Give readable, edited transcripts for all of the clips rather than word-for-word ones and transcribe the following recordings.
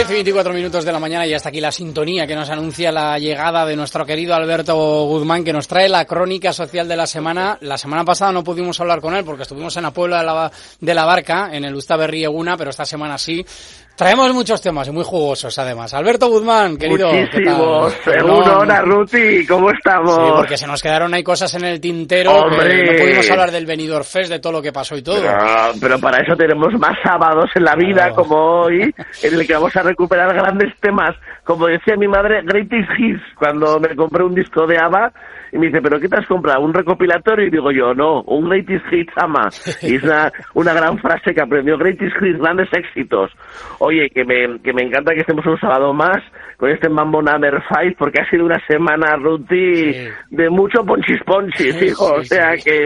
10:24 de la mañana y hasta aquí la sintonía que nos anuncia la llegada de nuestro querido Alberto Guzmán, que nos trae la crónica social de la semana. La semana pasada no pudimos hablar con él porque estuvimos en la Puebla de la Barca, en el Uztaberri Eguna, pero esta semana sí. Traemos muchos temas y muy jugosos, además. Alberto Guzmán, querido. Muchísimos. Hola, Ruti, ¿cómo estamos? Sí, porque se nos quedaron ahí cosas en el tintero. ¡Hombre! No pudimos hablar del Benidorm Fest, de todo lo que pasó y todo. Pero para eso tenemos más sábados en la vida, como hoy, en el que vamos a recuperar grandes temas. Como decía mi madre, greatest hits, cuando me compré un disco de ABBA. Y me dice, ¿pero qué te has comprado? ¿Un recopilatorio? Y digo yo, no, un Greatest Hits AMA. Y es una gran frase que aprendió, Greatest Hits, grandes éxitos. Oye, que me encanta que estemos un sábado más con este Mambo Number 5, porque ha sido una semana, Ruti, de mucho ponchis, hijo. O sea que...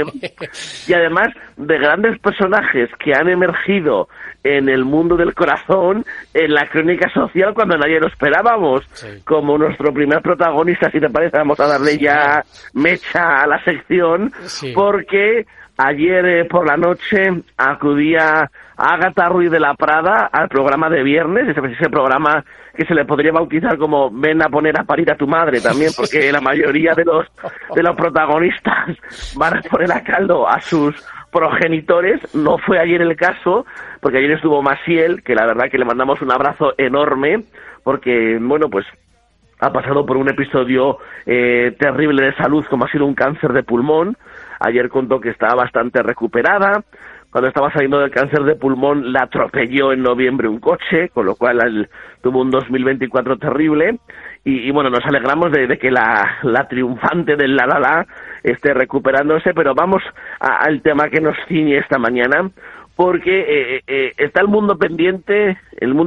Y además, de grandes personajes que han emergido en el mundo del corazón, en la crónica social, cuando nadie lo esperábamos. Como nuestro primer protagonista, si te parece, vamos a darle ya mecha a la sección, porque ayer por la noche acudía Ágata Ruiz de la Prada al programa de viernes, ese programa que se le podría bautizar como ven a poner a parir a tu madre también, porque la mayoría de los protagonistas van a poner a caldo a sus progenitores. No fue ayer el caso, porque ayer estuvo Maciel, que la verdad que le mandamos un abrazo enorme, porque, bueno, pues ha pasado por un episodio terrible de salud, como ha sido un cáncer de pulmón. Ayer contó que estaba bastante recuperada. Cuando estaba saliendo del cáncer de pulmón, la atropelló en noviembre un coche, con lo cual tuvo un 2024 terrible. Y bueno, nos alegramos de que la triunfante del La esté recuperándose, pero vamos al tema que nos ciñe esta mañana, porque está el mundo pendiente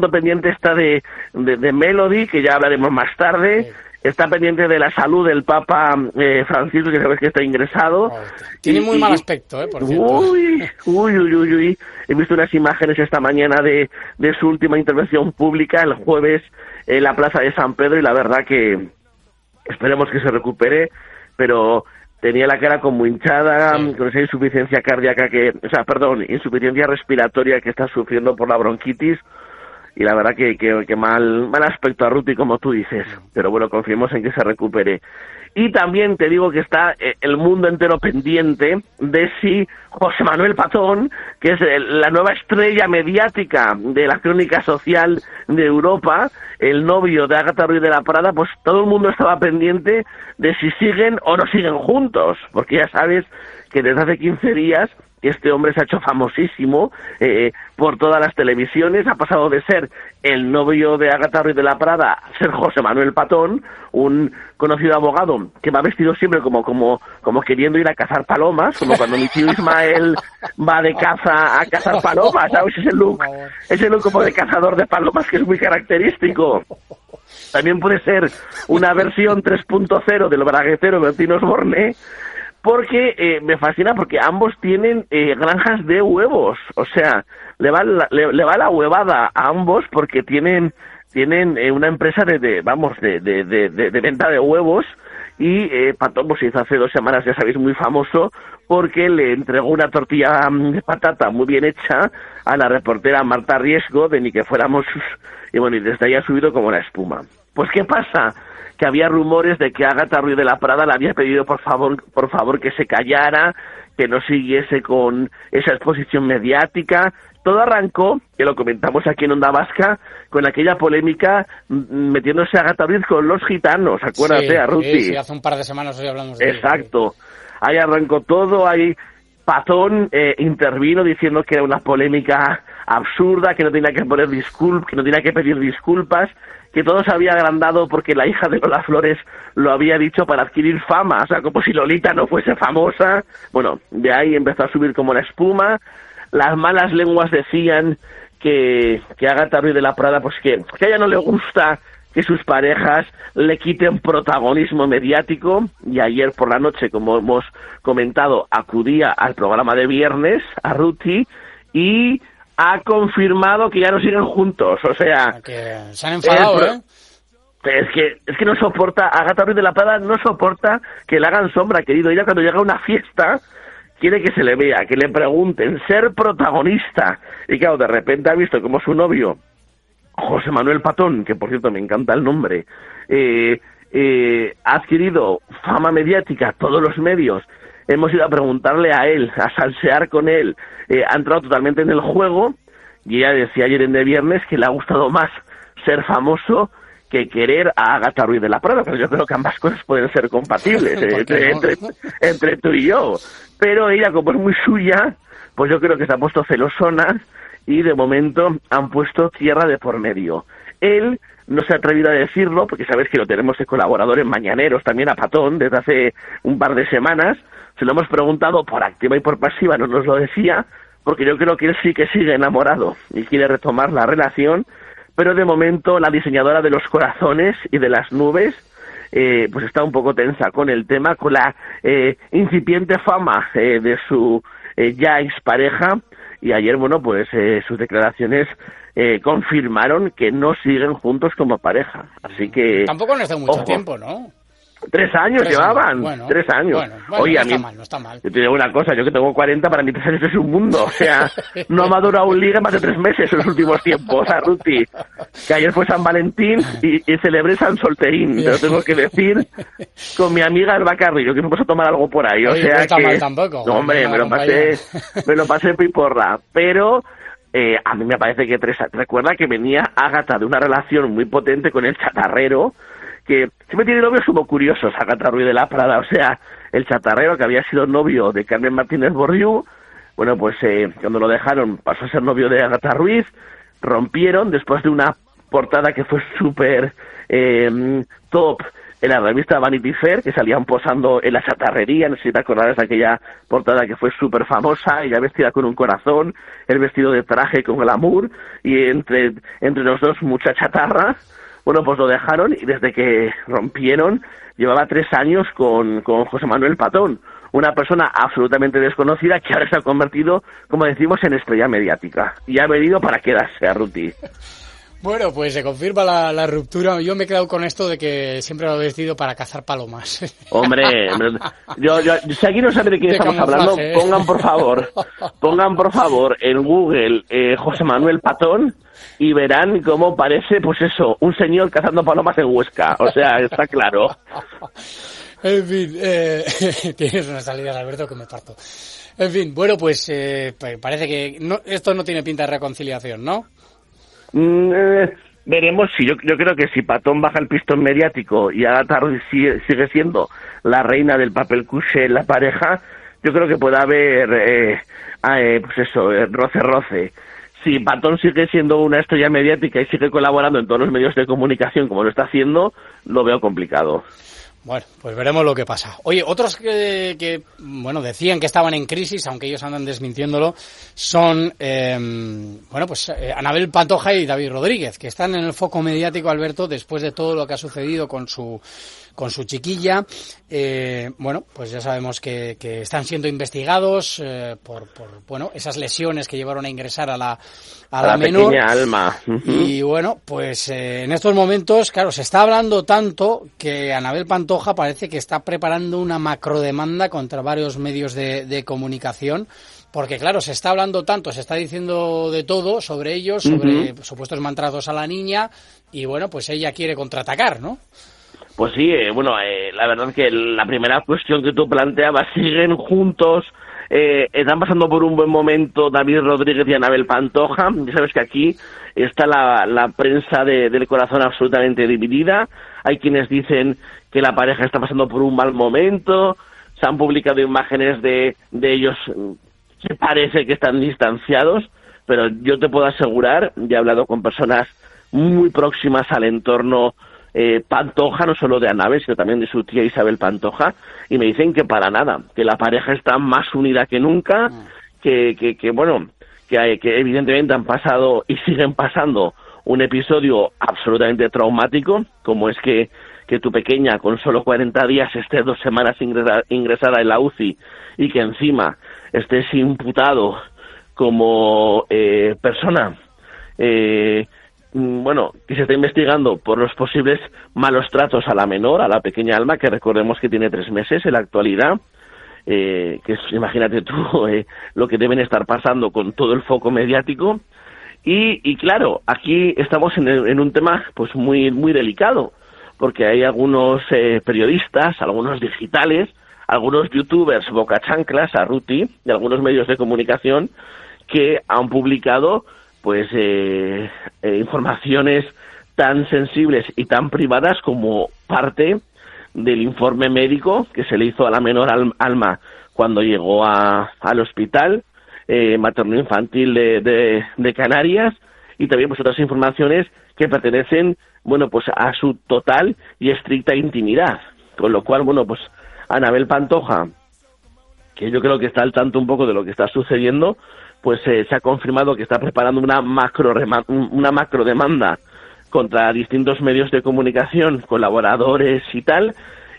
está de Melody, que ya hablaremos más tarde. Está pendiente de la salud del Papa Francisco, que sabes que está ingresado. Tiene muy mal aspecto, por cierto. Uy. He visto unas imágenes esta mañana de su última intervención pública el jueves en la Plaza de San Pedro, y la verdad que esperemos que se recupere, pero tenía la cara como hinchada, con esa insuficiencia cardíaca insuficiencia respiratoria que está sufriendo por la bronquitis. Y la verdad que mal aspecto a Ruti, como tú dices. Pero bueno, confiemos en que se recupere. Y también te digo que está el mundo entero pendiente de si José Manuel Patón, que es la nueva estrella mediática de la crónica social de Europa, el novio de Ágata Ruiz de la Prada, pues todo el mundo estaba pendiente de si siguen o no siguen juntos. Porque ya sabes que desde hace 15 días este hombre se ha hecho famosísimo por todas las televisiones. Ha pasado de ser el novio de Ágata Ruiz de la Prada a ser José Manuel Patón, un conocido abogado que va vestido siempre como queriendo ir a cazar palomas, como cuando mi tío Ismael va de caza a cazar palomas, ¿sabes? Ese look como de cazador de palomas, que es muy característico. También puede ser una versión 3.0 del braguetero Bertín Osborne, porque me fascina, porque ambos tienen granjas de huevos. O sea, le va la huevada a ambos, porque tienen una empresa de venta de huevos. Y Patón pues se hizo hace 2 semanas, ya sabéis, muy famoso, porque le entregó una tortilla de patata muy bien hecha a la reportera Marta Riesgo, de Ni que fuéramos, y bueno, y desde ahí ha subido como la espuma. Pues ¿qué pasa? Que había rumores de que Ágata Ruiz de la Prada le había pedido por favor que se callara, que no siguiese con esa exposición mediática. Todo arrancó, que lo comentamos aquí en Onda Vasca, con aquella polémica metiéndose Ágata Ruiz con los gitanos, acuérdate, Ruti. Sí, hace un par de semanas hoy hablamos de Exacto. Ahí arrancó todo, ahí Patón intervino diciendo que era una polémica absurda, que no tenía que pedir disculpas, que todo se había agrandado porque la hija de Lola Flores lo había dicho para adquirir fama, o sea, como si Lolita no fuese famosa. Bueno, de ahí empezó a subir como la espuma. Las malas lenguas decían que Ágata Ruiz de la Prada, pues que a ella no le gusta que sus parejas le quiten protagonismo mediático, y ayer por la noche, como hemos comentado, acudía al programa de viernes, a Ruti, y ha confirmado que ya no siguen juntos. O sea, que se han enfadado, Es que no soporta, Ágata Ruiz de la Prada no soporta que le hagan sombra, querido. Ella cuando llega a una fiesta quiere que se le vea, que le pregunten, ser protagonista. Y claro, de repente ha visto como su novio José Manuel Patón, que por cierto me encanta el nombre, ha adquirido fama mediática, todos los medios hemos ido a preguntarle a él, a salsear con él, ha entrado totalmente en el juego, y ella decía ayer en De Viernes que le ha gustado más ser famoso que querer a Ágata Ruiz de la Prada, pero yo creo que ambas cosas pueden ser compatibles entre tú y yo. Pero ella, como es muy suya, pues yo creo que se ha puesto celosona y de momento han puesto tierra de por medio. Él no se ha atrevido a decirlo, porque sabes que lo tenemos de colaborador en Mañaneros también a Patón desde hace un par de semanas. Se lo hemos preguntado por activa y por pasiva, no nos lo decía, porque yo creo que él sí que sigue enamorado y quiere retomar la relación, pero de momento la diseñadora de los corazones y de las nubes pues está un poco tensa con el tema, con la incipiente fama de su ya expareja, y ayer, bueno, pues sus declaraciones confirmaron que no siguen juntos como pareja, así que... Tampoco no hace mucho tiempo, ¿no? 3 años llevaban, bueno, 3 años. Bueno, oye, no a mí, está mal, no está mal. Yo te digo una cosa, yo que tengo 40, para mí 3 años es un mundo. O sea, no ha madurado un liga más de 3 meses en los últimos tiempos, a Ruti. Que ayer fue San Valentín y celebré San Solterín, te lo tengo que decir, con mi amiga Alba Carrillo, que fuimos a tomar algo por ahí. O oye, sea no está que... mal tampoco. No, hombre, me lo pasé piporra. Pero... a mí me parece que recuerda que venía Ágata de una relación muy potente con el chatarrero, que siempre tiene novios como curiosos, Ágata Ruiz de la Prada, o sea, el chatarrero que había sido novio de Carmen Martínez Borriú, bueno, pues cuando lo dejaron pasó a ser novio de Ágata Ruiz, rompieron después de una portada que fue súper top en la revista Vanity Fair, que salían posando en la chatarrería, no sé si te acordarás de aquella portada que fue súper famosa, ella vestida con un corazón, el vestido de traje con glamour, y entre los dos mucha chatarra. Bueno, pues lo dejaron y desde que rompieron llevaba 3 años con José Manuel Patón, una persona absolutamente desconocida que ahora se ha convertido, como decimos, en estrella mediática. Y ha venido para quedarse, a Ruti. Bueno, pues se confirma la ruptura. Yo me he quedado con esto de que siempre lo he vestido para cazar palomas. Hombre, yo si aquí no saben de quién estamos hablando, pongan por favor en Google José Manuel Patón y verán cómo parece, pues eso, un señor cazando palomas en Huesca. O sea, está claro. En fin, tienes una salida, Alberto, que me parto. En fin, bueno, pues parece que esto no tiene pinta de reconciliación, ¿no? Veremos. Si yo creo que si Patón baja el pistón mediático y Ágata Ruiz sigue siendo la reina del papel couché en la pareja, yo creo que puede haber pues eso, roce. Si Patón sigue siendo una estrella mediática y sigue colaborando en todos los medios de comunicación como lo está haciendo, lo veo complicado. Bueno, pues veremos lo que pasa. Oye, otros que bueno, decían que estaban en crisis, aunque ellos andan desmintiéndolo, son, Anabel Pantoja y David Rodríguez, que están en el foco mediático, Alberto, después de todo lo que ha sucedido con su chiquilla. Pues ya sabemos que están siendo investigados por esas lesiones que llevaron a ingresar a la menor. Pequeña Alma. Y bueno, pues en estos momentos, claro, se está hablando tanto que Anabel Pantoja parece que está preparando una macrodemanda contra varios medios de comunicación, porque claro, se está hablando tanto, se está diciendo de todo sobre ellos, sobre supuestos maltratos a la niña, y bueno, pues ella quiere contraatacar, ¿no? Pues sí, la verdad que la primera cuestión que tú planteabas, siguen juntos, están pasando por un buen momento David Rodríguez y Anabel Pantoja. Ya sabes que aquí está la prensa del corazón absolutamente dividida. Hay quienes dicen que la pareja está pasando por un mal momento, se han publicado imágenes de ellos que parece que están distanciados, pero yo te puedo asegurar, ya he hablado con personas muy próximas al entorno Pantoja, no solo de Anabel, sino también de su tía Isabel Pantoja, y me dicen que para nada, que la pareja está más unida que nunca, que evidentemente han pasado y siguen pasando un episodio absolutamente traumático, como es que tu pequeña con solo 40 días esté 2 semanas ingresada en la UCI y que encima estés imputado como persona que se está investigando por los posibles malos tratos a la menor, a la pequeña Alma, que recordemos que tiene 3 meses en la actualidad, imagínate tú lo que deben estar pasando con todo el foco mediático, Y claro, aquí estamos en un tema pues muy delicado, porque hay algunos periodistas, algunos digitales, algunos youtubers bocachanclas, Arruti, de algunos medios de comunicación que han publicado pues informaciones tan sensibles y tan privadas como parte del informe médico que se le hizo a la menor Alma cuando llegó al hospital materno-infantil de Canarias, y también pues otras informaciones que pertenecen, bueno, pues a su total y estricta intimidad. Con lo cual, bueno, pues Anabel Pantoja, que yo creo que está al tanto un poco de lo que está sucediendo, pues se ha confirmado que está preparando una macro demanda contra distintos medios de comunicación, colaboradores y tal,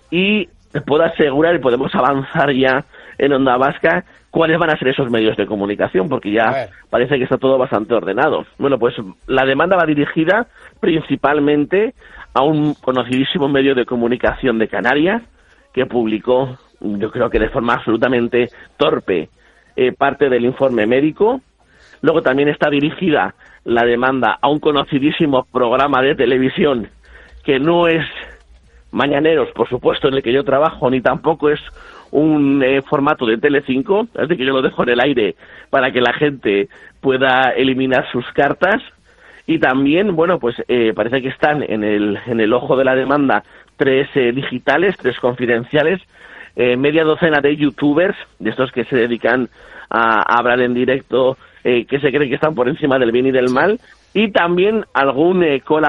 y puedo asegurar, y podemos avanzar ya en Onda Vasca, cuáles van a ser esos medios de comunicación, porque ya parece que está todo bastante ordenado. Bueno, pues la demanda va dirigida principalmente a un conocidísimo medio de comunicación de Canarias, que publicó, yo creo que de forma absolutamente torpe, parte del informe médico. Luego también está dirigida la demanda a un conocidísimo programa de televisión que no es Mañaneros, por supuesto, en el que yo trabajo, ni tampoco es un formato de Telecinco, así que yo lo dejo en el aire para que la gente pueda eliminar sus cartas. Y también, bueno, pues parece que están en el ojo de la demanda 3 digitales, 3 confidenciales, media docena de youtubers, de estos que se dedican a hablar en directo, que se creen que están por encima del bien y del mal, y también algún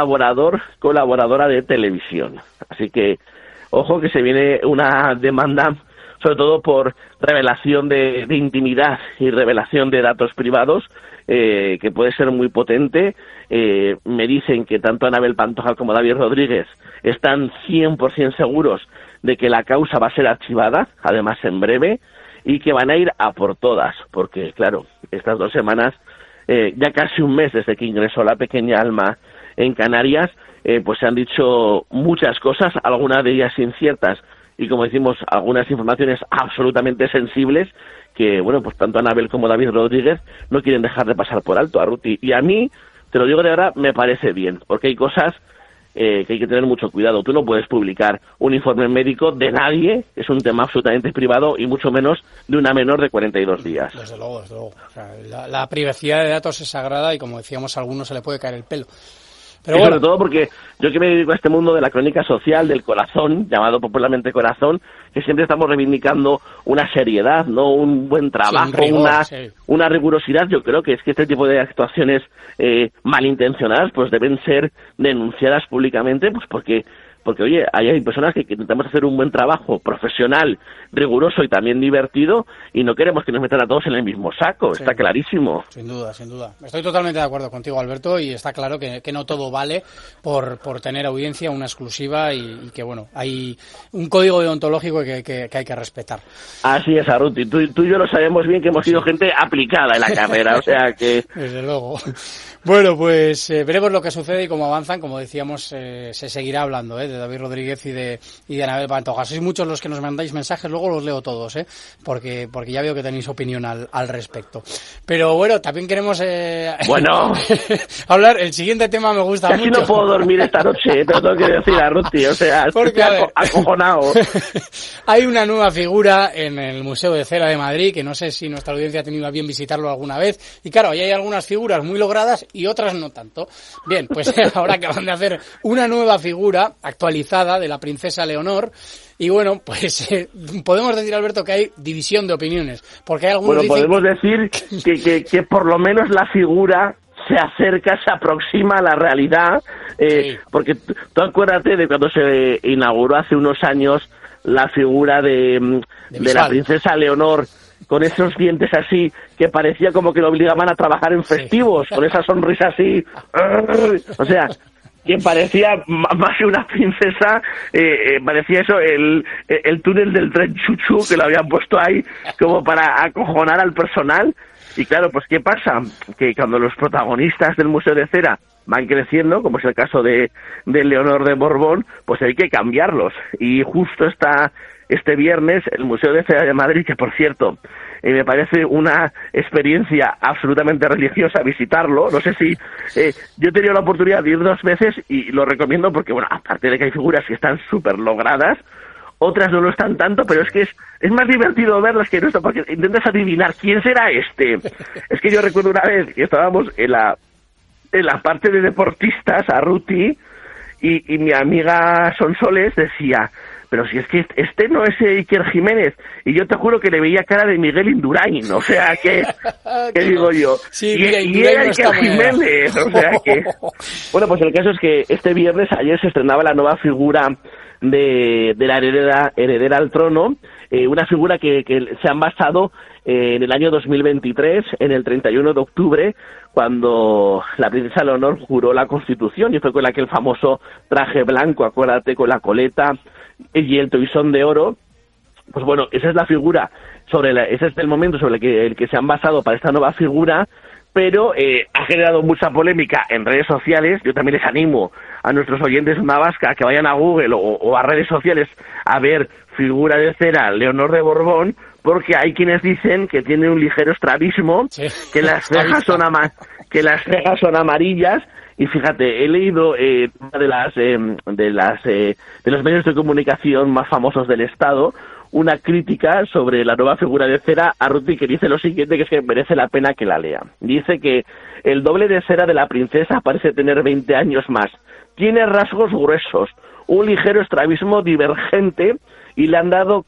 colaboradora de televisión. Así que, ojo, que se viene una demanda, sobre todo por revelación de intimidad y revelación de datos privados, que puede ser muy potente. Me dicen que tanto Anabel Pantoja como David Rodríguez están 100% seguros de que la causa va a ser archivada, además en breve, y que van a ir a por todas, porque, claro, estas 2 semanas, ya casi un mes desde que ingresó la pequeña Alma en Canarias, pues se han dicho muchas cosas, algunas de ellas inciertas, y como decimos, algunas informaciones absolutamente sensibles que, bueno, pues tanto Anabel como David Rodríguez no quieren dejar de pasar por alto, Arruti. Y a mí, te lo digo de verdad, me parece bien, porque hay cosas que hay que tener mucho cuidado. Tú no puedes publicar un informe médico de nadie, es un tema absolutamente privado, y mucho menos de una menor de 42 días. Desde luego, desde luego. O sea, la privacidad de datos es sagrada y, como decíamos, a algunos se le puede caer el pelo. Pero bueno. Sobre todo porque yo que me dedico a este mundo de la crónica social, del corazón, llamado popularmente corazón, que siempre estamos reivindicando una seriedad, no un buen trabajo, sí, un rigor, una rigurosidad. Yo creo que es que este tipo de actuaciones malintencionadas pues deben ser denunciadas públicamente, pues porque oye, hay personas que intentamos hacer un buen trabajo profesional, riguroso y también divertido, y no queremos que nos metan a todos en el mismo saco, sí, está clarísimo. Sin duda, sin duda. Estoy totalmente de acuerdo contigo, Alberto, y está claro que no todo vale por tener audiencia, una exclusiva, y que, bueno, hay un código deontológico que hay que respetar. Así es, Arruti. Tú y yo lo sabemos bien, que hemos sido gente aplicada en la carrera, o sea que... Desde luego. Bueno, pues veremos lo que sucede y cómo avanzan. Como decíamos, se seguirá hablando de David Rodríguez y de Anabel Pantoja. Sois muchos los que nos mandáis mensajes, luego los leo todos, porque ya veo que tenéis opinión al respecto. Pero bueno, también queremos hablar. El siguiente tema me gusta mucho. Casi no puedo dormir esta noche, te lo tengo que decir a Ruti, o sea, porque, estoy acojonado. Hay una nueva figura en el Museo de Cera de Madrid, que no sé si nuestra audiencia ha tenido a bien visitarlo alguna vez, y claro, ahí hay algunas figuras muy logradas y otras no tanto. Bien, pues ahora acaban de hacer una nueva figura actualizada de la princesa Leonor, y bueno, pues podemos decir, Alberto, que hay división de opiniones, porque hay algunos podemos decir que por lo menos la figura se acerca, se aproxima a la realidad, sí. Porque tú acuérdate de cuando se inauguró hace unos años la figura de la princesa Leonor, con esos dientes así, que parecía como que lo obligaban a trabajar en festivos, sí. Con esa sonrisa así, o sea, que parecía más que una princesa, parecía eso, el túnel del tren Chuchu, que lo habían puesto ahí como para acojonar al personal. Y claro, pues ¿qué pasa? Que cuando los protagonistas del Museo de Cera van creciendo, como es el caso de Leonor de Borbón, pues hay que cambiarlos. Y justo este viernes, el Museo de Cera de Madrid, que por cierto, me parece una experiencia absolutamente religiosa visitarlo. No sé si yo he tenido la oportunidad de ir 2 veces y lo recomiendo porque, bueno, aparte de que hay figuras que están súper logradas, otras no lo están tanto, pero es que es más divertido verlas que no esto, porque intentas adivinar quién será este. Es que yo recuerdo una vez que estábamos en la parte de deportistas, a Ruti, y mi amiga Sonsoles decía, pero si es que este no es Iker Jiménez, y yo te juro que le veía cara de Miguel Indurain, o sea que ¿qué digo yo? Sí, y era Iker Jiménez, o sea que... Bueno, pues el caso es que este viernes, ayer, se estrenaba la nueva figura de la heredera al trono, una figura que se han basado en el año 2023, en el 31 de octubre, cuando la princesa Leonor juró la Constitución, y fue con aquel famoso traje blanco, acuérdate, con la coleta y el toisón de oro. Pues bueno, esa es la figura, ese es el momento sobre el que se han basado para esta nueva figura, pero ha generado mucha polémica en redes sociales. Yo también les animo a nuestros oyentes de Onda Vasca que vayan a Google o a redes sociales a ver figura de cera Leonor de Borbón, porque hay quienes dicen que tiene un ligero estrabismo, sí, que las cejas son amarillas. Y fíjate, he leído una de los medios de comunicación más famosos del Estado, una crítica sobre la nueva figura de cera a Ruti, que dice lo siguiente, que es que merece la pena que la lea. Dice que el doble de cera de la princesa parece tener 20 años más. Tiene rasgos gruesos, un ligero estrabismo divergente, y le han dado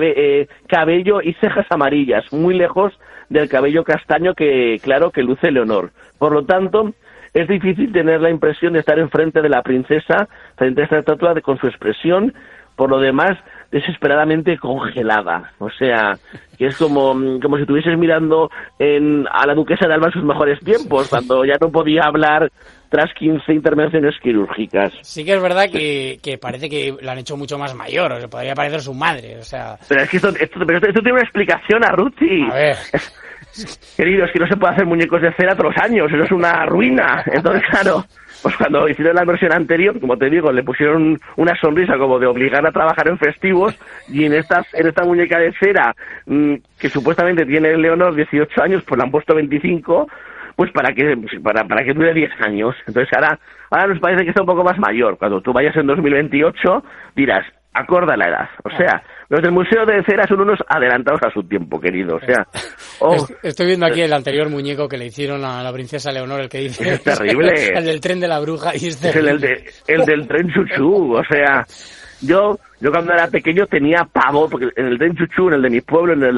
cabello y cejas amarillas, muy lejos del cabello castaño que luce Leonor. Por lo tanto, es difícil tener la impresión de estar enfrente de la princesa, frente a esta estatua con su expresión, por lo demás, desesperadamente congelada. O sea, que es como si estuvieses mirando a la duquesa de Alba en sus mejores tiempos, cuando ya no podía hablar tras 15 intervenciones quirúrgicas. Sí que es verdad que parece que la han hecho mucho más mayor, o sea, podría parecer su madre, o sea... Pero es que esto tiene una explicación, Arruti. A ver... Querido, es que no se puede hacer muñecos de cera todos los años, eso es una ruina. Entonces, claro, pues cuando hicieron la versión anterior, como te digo, le pusieron una sonrisa como de obligar a trabajar en festivos, y en esta muñeca de cera, que supuestamente tiene Leonor 18 años, pues le han puesto 25, pues para que dure 10 años. Entonces ahora nos parece que está un poco más mayor. Cuando tú vayas en 2028 dirás, acorda la edad. O sea, los del Museo de Cera son unos adelantados a su tiempo, querido. O sea, estoy viendo aquí el anterior muñeco que le hicieron a la princesa Leonor, el que dice... Es terrible. El del tren de la bruja. Y es el del tren chuchú. O sea, yo cuando era pequeño tenía pavor, porque en el tren chuchú, en el de mi pueblo, en el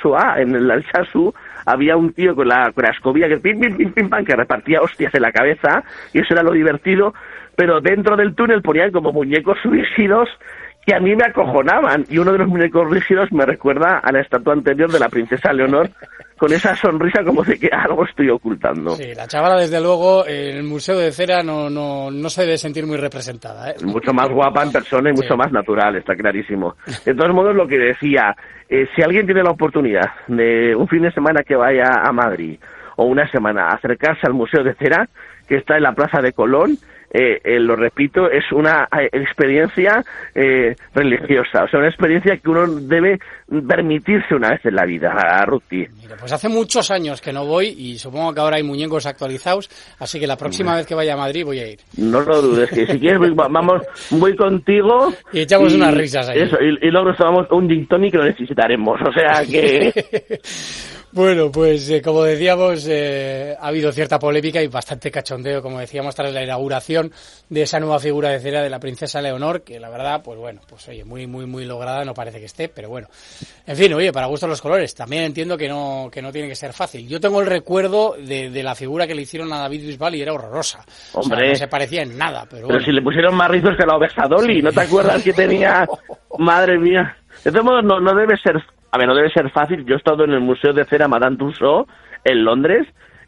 Alsasu, había un tío con la escobilla que pim, pim, pim, pim, pam, que repartía hostias en la cabeza, y eso era lo divertido, pero dentro del túnel ponían como muñecos rígidos que a mí me acojonaban, y uno de los muñecos rígidos me recuerda a la estatua anterior de la princesa Leonor, con esa sonrisa como de que algo estoy ocultando. Sí, la chavala, desde luego, en el Museo de Cera no se debe sentir muy representada, ¿eh? Mucho más guapa en persona y mucho más natural, está clarísimo. De todos modos, lo que decía, si alguien tiene la oportunidad de un fin de semana que vaya a Madrid, o una semana, acercarse al Museo de Cera, que está en la Plaza de Colón, lo repito, es una experiencia religiosa, o sea, una experiencia que uno debe permitirse una vez en la vida, Ruti. Mira, pues hace muchos años que no voy, y supongo que ahora hay muñecos actualizados, así que la próxima vez que vaya a Madrid voy a ir. No lo dudes, que si quieres voy contigo. Y echamos unas risas ahí. Eso, y luego nos tomamos un gin tonic que lo necesitaremos, o sea que... Bueno, pues como decíamos, ha habido cierta polémica y bastante cachondeo, como decíamos, tras la inauguración de esa nueva figura de cera de la princesa Leonor, que la verdad, pues bueno, pues oye, muy, muy, muy lograda no parece que esté, pero bueno. En fin, oye, para gustos los colores. También entiendo que no tiene que ser fácil. Yo tengo el recuerdo de la figura que le hicieron a David Bisbal y era horrorosa. Hombre. O sea, no se parecía en nada, pero bueno. Si le pusieron más rizos que la oveja Dolly, ¿no te acuerdas que tenía? Madre mía. De todos modos, no debe ser... A ver, no debe ser fácil. Yo he estado en el Museo de Cera Madame Tussauds en Londres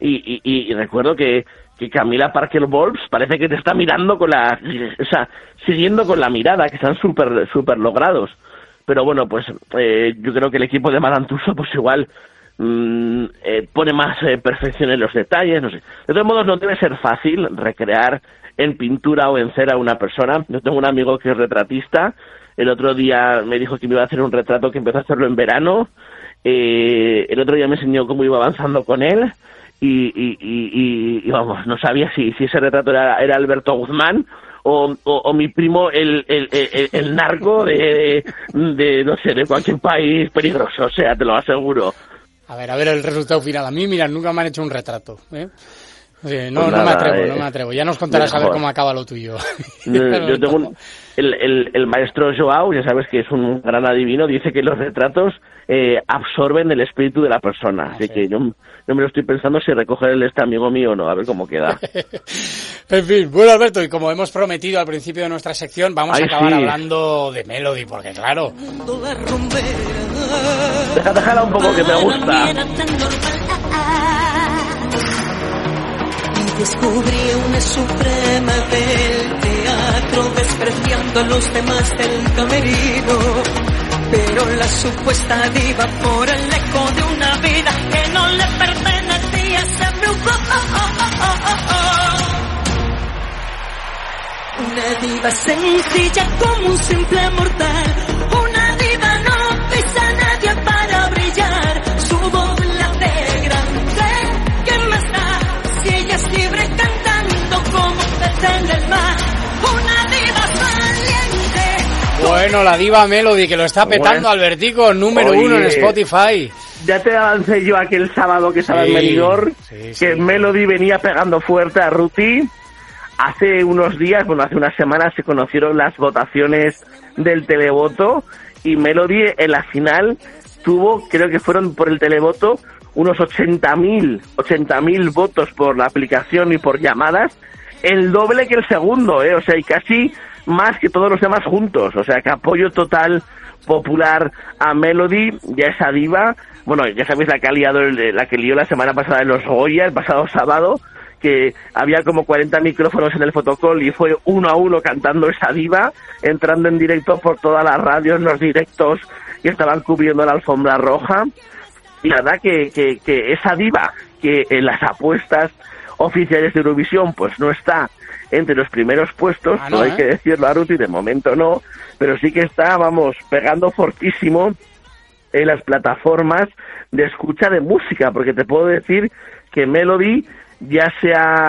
y recuerdo que Camila Parker Bowles parece que te está mirando siguiendo con la mirada, que están súper logrados. Pero bueno, pues yo creo que el equipo de Madame Tussauds pues igual pone más perfección en los detalles, no sé. De todos modos, no debe ser fácil recrear en pintura o en cera a una persona. Yo tengo un amigo que es retratista, el otro día me dijo que me iba a hacer un retrato, que empezó a hacerlo en verano, el otro día me enseñó cómo iba avanzando con él, y vamos, no sabía si ese retrato era Alberto Guzmán o mi primo el narco de no sé, de cualquier país peligroso, o sea, te lo aseguro. A ver el resultado final. A mí, mira, nunca me han hecho un retrato, ¿eh? No, pues nada, no me atrevo. Ya nos contarás a ver cómo acaba lo tuyo. Yo tengo el maestro Joao, ya sabes que es un gran adivino, dice que los retratos absorben el espíritu de la persona. Así que yo me lo estoy pensando si recoger este amigo mío o no, a ver cómo queda. En fin, bueno, Alberto, y como hemos prometido al principio de nuestra sección, vamos a acabar hablando de Melody, porque claro... Déjala un poco que me gusta. Descubrí una suprema del teatro, despreciando a los demás del camerino. Pero la supuesta diva, por el eco de una vida que no le pertenecía, se abrugó. Una diva sencilla como un simple mortal. Una diva no pisa a nadie para brillar. Su voz la hace grande. ¿Qué más da si ella es libre cantando como un pez en el mar? Una diva valiente. Bueno, la diva Melody, que lo está petando, Albertico, número 1 en Spotify. Ya te avancé yo aquel sábado que estaba en Benidorm, que Melody venía pegando fuerte a Ruti. Hace unos días, bueno, hace unas semanas se conocieron las votaciones del televoto y Melody en la final tuvo, creo que fueron por el televoto, unos 80.000 votos por la aplicación y por llamadas, el doble que el segundo, o sea, y casi más que todos los demás juntos, o sea, que apoyo total popular a Melody y a esa diva. Bueno, ya sabéis la que lió la semana pasada en los Goya, el pasado sábado, que había como 40 micrófonos en el fotocall y fue uno a uno cantando esa diva, entrando en directo por todas las radios, los directos que estaban cubriendo la alfombra roja. Y la verdad que esa diva, que en las apuestas oficiales de Eurovisión pues no está entre los primeros puestos, no hay que decirlo, a Ruti, de momento no, pero sí que está, vamos, pegando fortísimo en las plataformas de escucha de música, porque te puedo decir que Melody ya se ha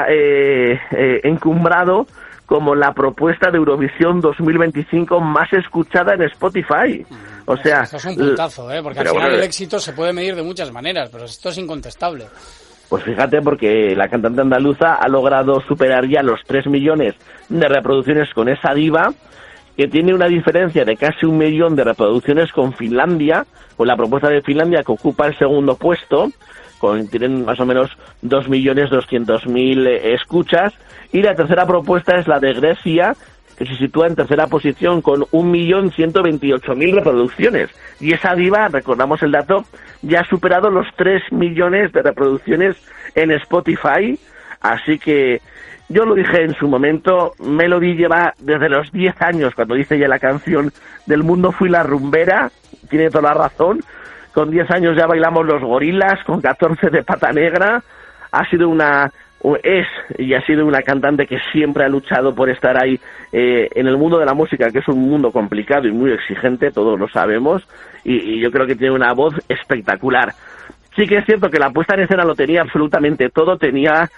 encumbrado como la propuesta de Eurovisión 2025 más escuchada en Spotify. O sea, esto es un puntazo, porque al final el éxito se puede medir de muchas maneras, pero esto es incontestable. Pues fíjate, porque la cantante andaluza ha logrado superar ya los 3 millones de reproducciones con esa diva, que tiene una diferencia de casi 1 millón de reproducciones con Finlandia, con la propuesta de Finlandia, que ocupa el segundo puesto, tienen más o menos 2.200.000 escuchas, y la tercera propuesta es la de Grecia, que se sitúa en tercera posición con 1.128.000 reproducciones. Y esa diva, recordamos el dato, ya ha superado los 3 millones de reproducciones en Spotify, así que yo lo dije en su momento, Melody lleva desde los 10 años, cuando dice ya la canción Del mundo fui la rumbera, tiene toda la razón. Con 10 años ya bailamos los gorilas, con 14 de Pata Negra. Ha sido una cantante que siempre ha luchado por estar ahí en el mundo de la música, que es un mundo complicado y muy exigente, todos lo sabemos, y yo creo que tiene una voz espectacular. Sí que es cierto que la puesta en escena lo tenía absolutamente todo, tenía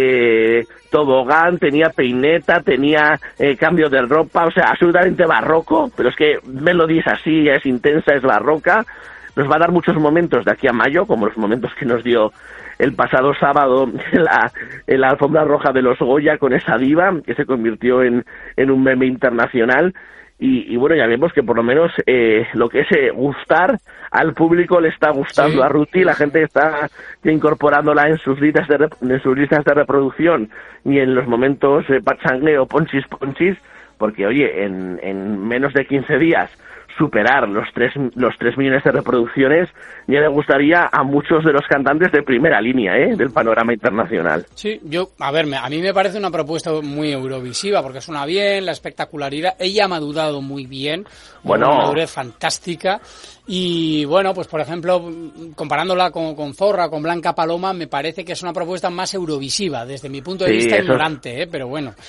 tobogán, tenía peineta, tenía cambio de ropa, o sea, absolutamente barroco, pero es que Melody es así, es intensa, es barroca. Nos va a dar muchos momentos de aquí a mayo, como los momentos que nos dio el pasado sábado en la alfombra roja de los Goya con esa diva, que se convirtió en un meme internacional. Y bueno, ya vemos que por lo menos lo que es gustar al público le está gustando a Ruti, la gente está incorporándola en sus listas de reproducción y en los momentos pachangueo, ponchis, porque oye, en menos de 15 días superar los 3 millones de reproducciones ya le gustaría a muchos de los cantantes de primera línea del panorama internacional. Sí, a mí me parece una propuesta muy eurovisiva porque suena bien, la espectacularidad, ella ha madurado muy bien, una madurez fantástica y bueno, pues por ejemplo, comparándola con Zorra, con Blanca Paloma, me parece que es una propuesta más eurovisiva desde mi punto de vista ignorante, pero bueno.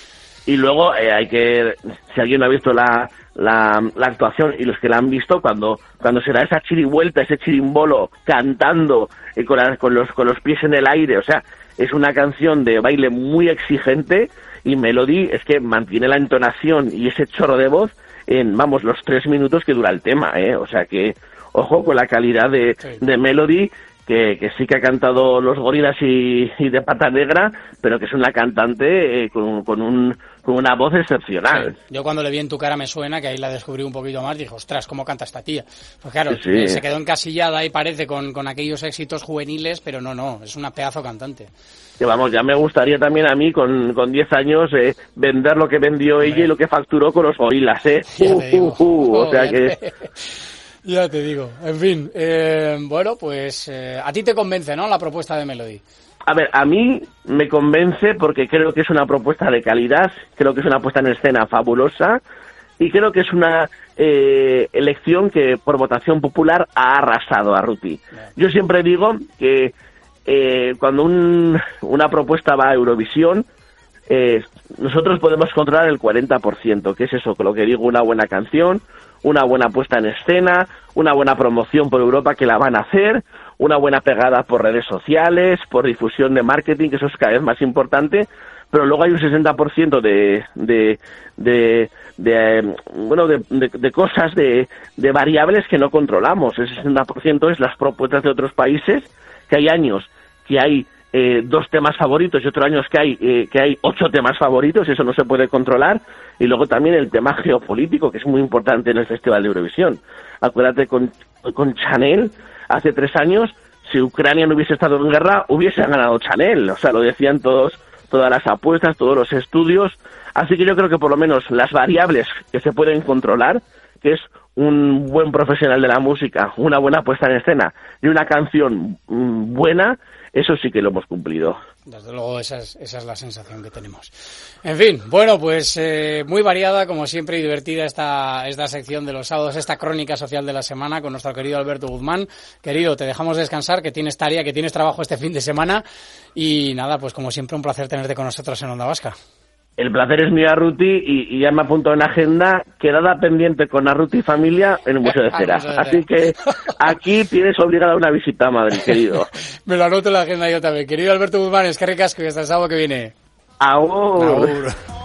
Y luego si alguien no ha visto la actuación, y los que la han visto, cuando se da esa chirivuelta, ese chirimbolo cantando con los pies en el aire, o sea, es una canción de baile muy exigente, y Melody es que mantiene la entonación y ese chorro de voz en, los 3 minutos que dura el tema, o sea que ojo con la calidad de Melody, que sí que ha cantado Los Gorilas y de Pata Negra, pero que es una cantante con una voz excepcional. Sí. Yo cuando le vi En tu cara me suena, que ahí la descubrí un poquito más, dije, ostras, ¿cómo canta esta tía? Pues claro, sí. Se quedó encasillada y parece con aquellos éxitos juveniles, pero no, es una pedazo cantante. Que ya me gustaría también a mí con 10 años vender lo que vendió ella y lo que facturó con Los Gorilas, o sea que... Ya te digo. En fin, bueno, pues a ti te convence, ¿no?, la propuesta de Melody. A ver, a mí me convence porque creo que es una propuesta de calidad, creo que es una puesta en escena fabulosa y creo que es una elección que por votación popular ha arrasado a Ruti. Yo siempre digo que cuando una propuesta va a Eurovisión, nosotros podemos controlar el 40%, que es eso, con lo que digo, una buena canción, una buena puesta en escena, una buena promoción por Europa que la van a hacer, una buena pegada por redes sociales, por difusión de marketing, que eso es cada vez más importante, pero luego hay un 60% de cosas, de variables que no controlamos. El 60% es las propuestas de otros países, que hay años que hay 2 temas favoritos y otros años que hay 8 temas favoritos, eso no se puede controlar. Y luego también el tema geopolítico, que es muy importante en el Festival de Eurovisión. Acuérdate con Chanel, hace 3 años, si Ucrania no hubiese estado en guerra, hubiese ganado Chanel. O sea, lo decían todas las apuestas, todos los estudios. Así que yo creo que por lo menos las variables que se pueden controlar, que es un buen profesional de la música, una buena puesta en escena y una canción buena, eso sí que lo hemos cumplido. Desde luego esa es la sensación que tenemos. En fin, bueno, pues muy variada, como siempre, y divertida esta sección de los sábados, esta crónica social de la semana con nuestro querido Alberto Guzmán. Querido, te dejamos descansar, que tienes tarea, que tienes trabajo este fin de semana, y nada, pues como siempre un placer tenerte con nosotros en Onda Vasca. El placer es mío, Arruti, y ya me apunto en agenda, quedada pendiente con Arruti y familia en el Museo de Cera. Así que aquí tienes obligada una visita a Madrid, querido. Me lo anoto en la agenda yo también. Querido Alberto Guzmán, es que ricasco, y hasta el sábado que viene. Agur. Agur.